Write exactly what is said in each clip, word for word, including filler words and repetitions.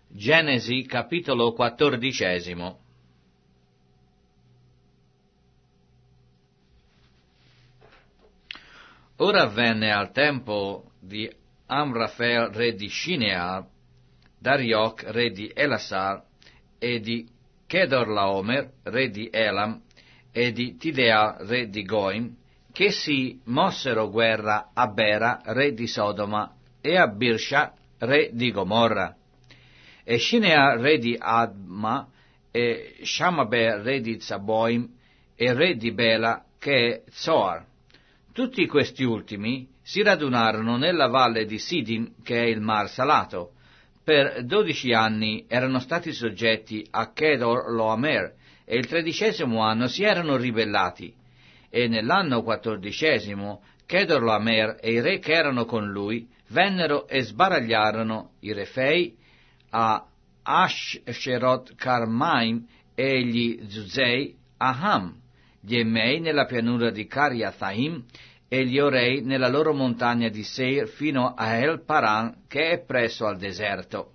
Genesi capitolo quattordicesimo. Ora avvenne al tempo di Amrafel re di Shinear, d'Arioch re di Elasar, e di Chedorlaomer re di Elam, e di Tidea re di Goim, che si mossero guerra a Bera re di Sodoma e a Birsha re di Gomorra. E Shinear re di Adma, e Shamaber re di Zaboim, e re di Bela, che è Zoar. Tutti questi ultimi si radunarono nella valle di Sidim, che è il mar salato. Per dodici anni erano stati soggetti a Chedorlaomer, e il tredicesimo anno si erano ribellati. E nell'anno quattordicesimo Chedorlaomer e i re che erano con lui vennero e sbaragliarono i Refei a Asherot Carmaim e gli Zuzei a Ham, gli Emei nella pianura di Cariathaim e gli Orei nella loro montagna di Seir fino a El Paran, che è presso al deserto.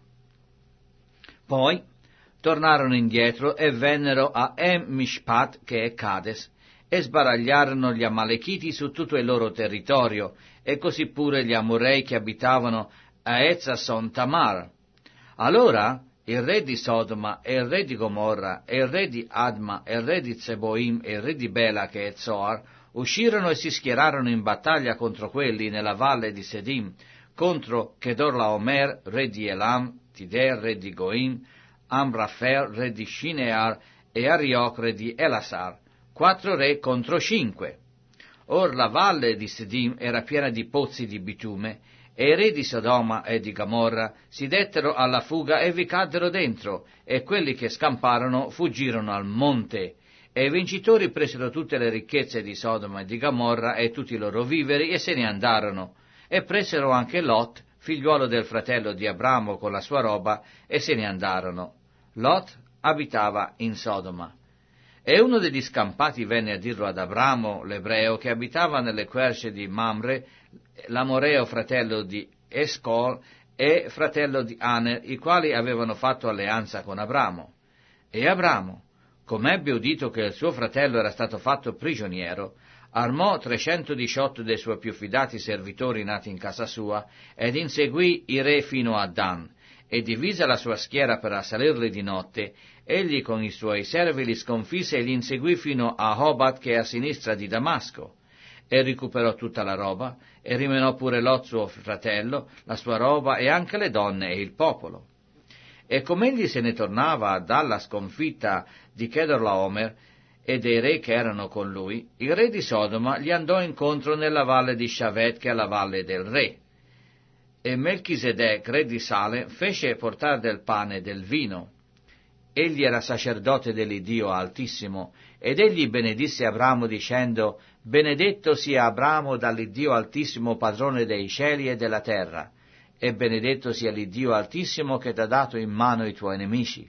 Poi tornarono indietro e vennero a Em Mishpat, che è Cades, e sbaragliarono gli Amalechiti su tutto il loro territorio, e così pure gli Amorei che abitavano a Ezzason Tamar. Allora il re di Sodoma e il re di Gomorra e il re di Adma e il re di Zeboim e il re di Bela, che è Zoar, uscirono e si schierarono in battaglia contro quelli nella valle di Sedim, contro Chedorlaomer re di Elam, Tider re di Goim, Amrafel re di Shinear e Arioch re di Elasar, quattro re contro cinque. Or la valle di Sedim era piena di pozzi di bitume, e i re di Sodoma e di Gomorra si dettero alla fuga e vi caddero dentro, e quelli che scamparono fuggirono al monte. E i vincitori presero tutte le ricchezze di Sodoma e di Gomorra e tutti i loro viveri e se ne andarono, e presero anche Lot, figliuolo del fratello di Abramo, con la sua roba, e se ne andarono. Lot abitava in Sodoma. E uno degli scampati venne a dirlo ad Abramo, l'ebreo, che abitava nelle querce di Mamre, l'amoreo fratello di Escol e fratello di Aner, i quali avevano fatto alleanza con Abramo. E Abramo, come ebbe udito che il suo fratello era stato fatto prigioniero, armò trecentodiciotto dei suoi più fidati servitori nati in casa sua, ed inseguì i re fino a Dan, e divisa la sua schiera per assalirli di notte, egli con i suoi servi li sconfisse e li inseguì fino a Hobat, che è a sinistra di Damasco, e recuperò tutta la roba, e rimenò pure Lot suo fratello, la sua roba e anche le donne e il popolo. E come egli se ne tornava dalla sconfitta di Chedorlaomer e dei re che erano con lui, il re di Sodoma gli andò incontro nella valle di Shavet, che è la valle del re. E Melchisedec, re di Salem, fece portare del pane e del vino. Egli era sacerdote dell'Iddio Altissimo, ed egli benedisse Abramo dicendo: benedetto sia Abramo dall'Iddio Altissimo, padrone dei cieli e della terra, e benedetto sia l'Iddio Altissimo che t'ha dato in mano i tuoi nemici.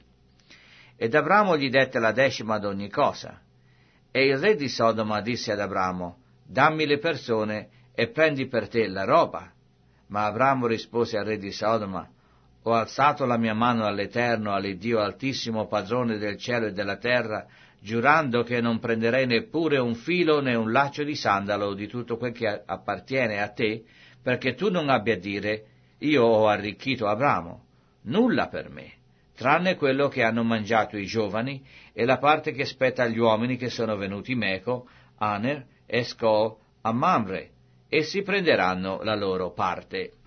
Ed Abramo gli dette la decima d'ogni cosa. E il re di Sodoma disse ad Abramo: dammi le persone e prendi per te la roba. Ma Abramo rispose al re di Sodoma: ho alzato la mia mano all'Eterno, all'Iddio Altissimo, padrone del cielo e della terra, giurando che non prenderei neppure un filo né un laccio di sandalo di tutto quel che appartiene a te, perché tu non abbia a dire: io ho arricchito Abramo. Nulla per me, tranne quello che hanno mangiato i giovani e la parte che spetta agli uomini che sono venuti Meco, Aner, Escol, a Mamre, essi prenderanno la loro parte.